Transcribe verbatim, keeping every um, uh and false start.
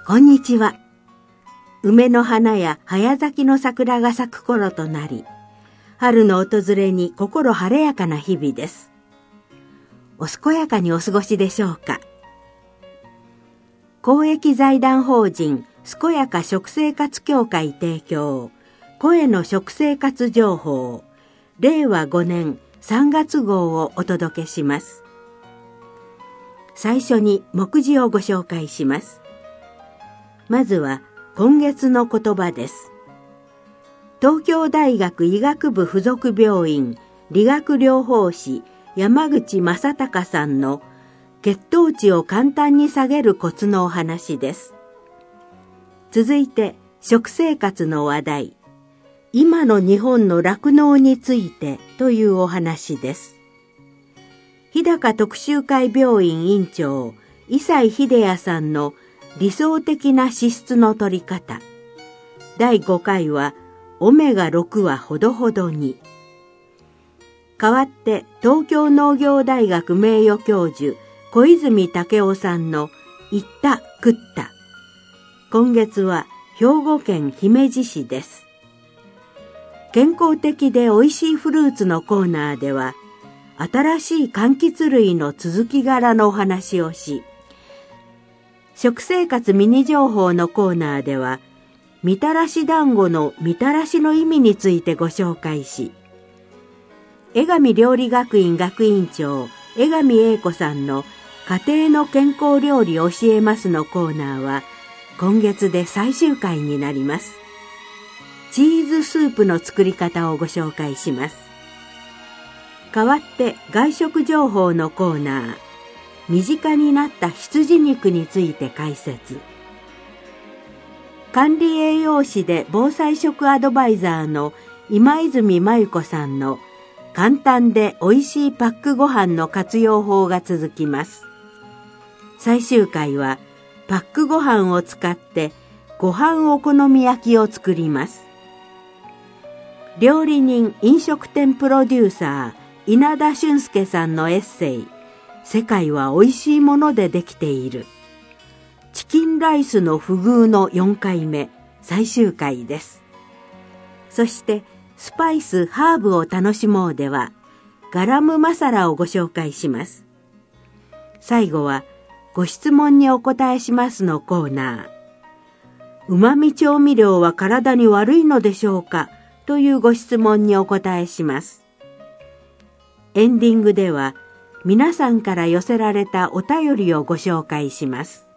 こんにちは。梅の花や早咲きの桜が咲く頃となり、春の訪れに心晴れやかな日々です。お健やかにお過ごしでしょうか。公益財団法人健やか食生活協会提供、声の食生活情報、れいわごねんさんがつ号をお届けします。最初に目次をご紹介します。まずは今月の言葉です。東京大学医学部附属病院理学療法士山口正隆さんの血糖値を簡単に下げるコツのお話です。続いて食生活の話題、今の日本の酪農についてというお話です。日高徳洲会病院院長伊西秀也さんの理想的な脂質の摂り方、だいごかいはオメガろくはほどほどに。代わって東京農業大学名誉教授小泉武夫さんの言った食った。今月は兵庫県姫路市です。健康的でおいしいフルーツのコーナーでは、新しい柑橘類の続き柄のお話をし、食生活ミニ情報のコーナーでは、みたらし団子のみたらしの意味についてご紹介し、江上料理学院学院長江上英子さんの家庭の健康料理教えますのコーナーは、今月で最終回になります。チーズスープの作り方をご紹介します。代わって外食情報のコーナー、身近になった羊肉について解説。管理栄養士で防災食アドバイザーの今泉真由子さんの簡単でおいしいパックご飯の活用法が続きます。最終回はパックご飯を使ってご飯お好み焼きを作ります。料理人飲食店プロデューサー稲田俊介さんのエッセイ、世界はおいしいものでできている。チキンライスの不遇のよんかいめ、最終回です。そしてスパイスハーブを楽しもうでは、ガラムマサラをご紹介します。最後はご質問にお答えしますのコーナー。うまみ調味料は体に悪いのでしょうかというご質問にお答えします。エンディングでは皆さんから寄せられたお便りをご紹介します。